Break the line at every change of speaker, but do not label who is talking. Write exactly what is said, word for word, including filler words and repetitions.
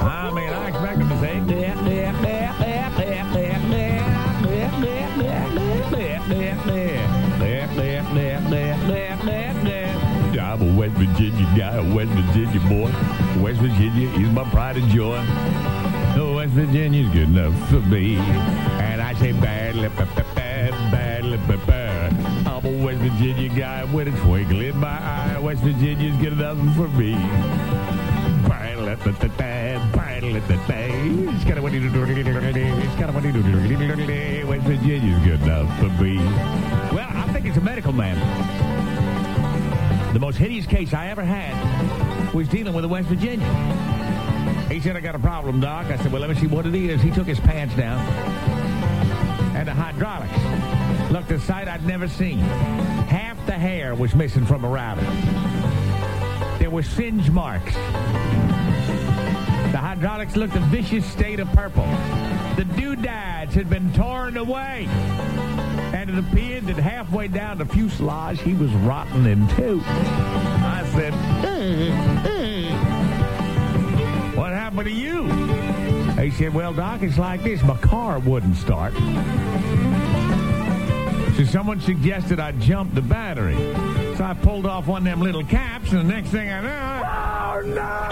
I mean, I expect him to say, "Dip, dip, dip, dip, dip, dip, dip, dip, dip, dip, dip, dip, dip, dip, dip, dip, dip, dip." I'm a West Virginia guy, a West Virginia boy. West Virginia is my pride and joy. Oh, West Virginia's good enough for me. And I say, bad, bad, bad, bad. I'm a West Virginia guy with a twinkle in my eye. West Virginia's good enough for me. It's kind of what you do. It's kind of what you do. West Virginia's good enough for me. Well, I think it's a medical man. The most hideous case I ever had was dealing with a West Virginia. He said, "I got a problem, Doc." I said, "Well, let me see what it is." He took his pants down. And the hydraulics looked a sight I'd never seen. Half the hair was missing from a router. There were singe marks. The hydraulics looked a vicious state of purple. The doodads had been torn away. And it appeared that halfway down the fuselage, he was rotten in two. I said, mm, mm. "What happened to you?" He said, "Well, Doc, it's like this. My car wouldn't start. So someone suggested I jump the battery. So I pulled off one of them little caps, and the next thing I know, oh, no!